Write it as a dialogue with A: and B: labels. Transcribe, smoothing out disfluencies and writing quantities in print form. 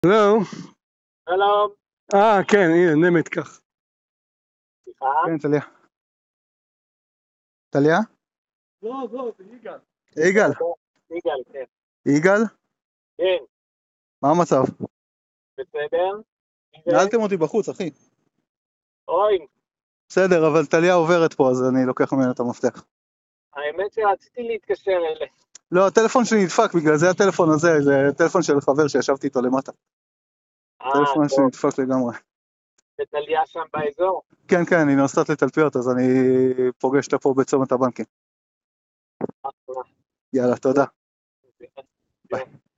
A: הלו?
B: שלום.
A: כן, הנה, נמת כך.
B: סליחה?
C: כן, טליה. טליה?
A: לא, זה יגאל.
C: יגאל.
B: יגאל, כן.
C: יגאל?
B: כן,
C: מה המצב?
B: בסדר?
C: נעלתם אותי בחוץ, אחי.
B: אוי,
C: בסדר, אבל טליה עוברת פה, אז אני לוקח ממנה את המפתח.
B: האמת שרציתי להתקשר אליה.
C: לא, הטלפון שלי נדפק, בגלל זה הטלפון הזה, זה טלפון של חבר שישבתי איתו למטה. הטלפון שלי
B: טוב,
C: נדפק לגמרי.
B: וטליה שם באזור?
C: כן, אני נוסעת לתלפיות, אז אני פוגש אותה פה בצומת הבנקים. יאללה, תודה. ביי.